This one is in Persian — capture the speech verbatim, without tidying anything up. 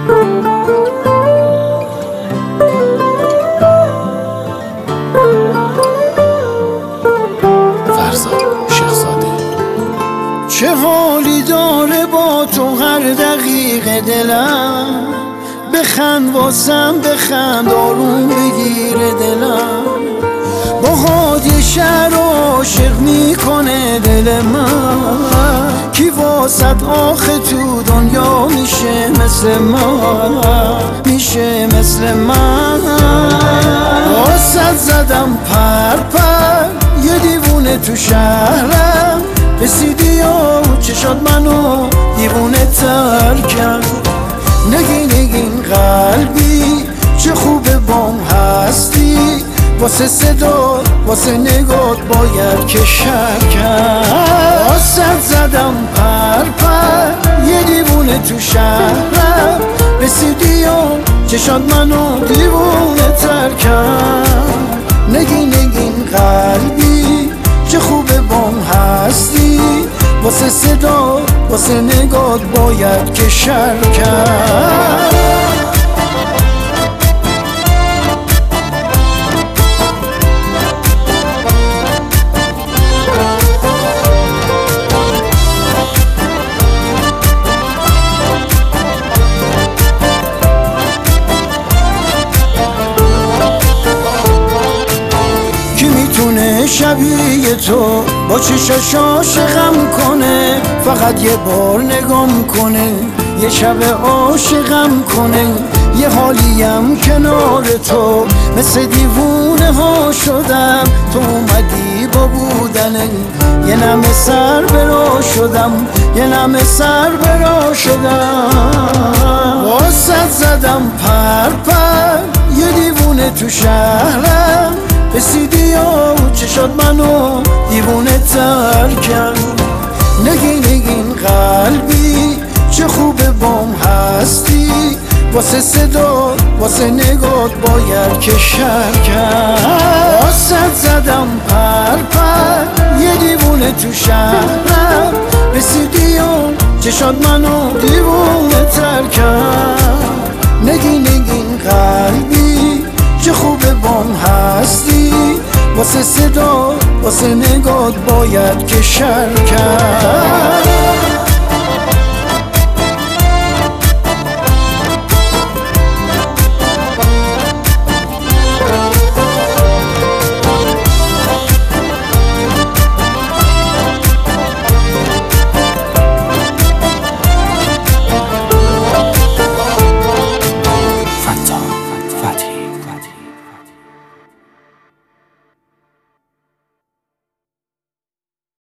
چه حالی داره با تو هر دقیقه دلم، بخند واسم بخند آروم بگیره دلم. با هادی شهر عاشق میکنه دل من، کی واسط آخه تو دنیا میشه مثل من، میشه مثل من. واسط زدم پر پر یه دیوونه تو شهرم، رسیدی و چشات منو دیوونه تر کرد. نگین نگین قلبی چه خوبه بام هستی، واسه صدا واسه نگات باید که شر کرد. واسه زدم پر پر یه دیوونه تو شهرم، رسیدی و چشات منو دیوونه تر کرد. نگین نگین قلبی چه خوبه بام هستی، واسه صدا واسه نگات باید که شر کرد. شبیه تو با چشاش عاشقم کنه، فقط یه بار نگام کنه، یه شب عاشقم کنه. یه حالیم کنار تو مثل دیوونه ها شدم، تو اومدی با بودنه یه نمه سر برا شدم، یه نمه سر برا شدم. واسط زدم پر پر یه دیوونه تو شهرم، رسیدی و چشات منو دیوونه تر کرد. نگین نگین قلبی چه خوبه بام هستی، واسه صدا واسه نگات باید که شر کرد. واسط زدم پر پر یه دیوونه تو شهرم، رسیدی و چشات منو دیوونه تر کرد. نگین نگین قلبی چه خوبه بام هستی، واسه صدا واسه نگات باید که شر کرد.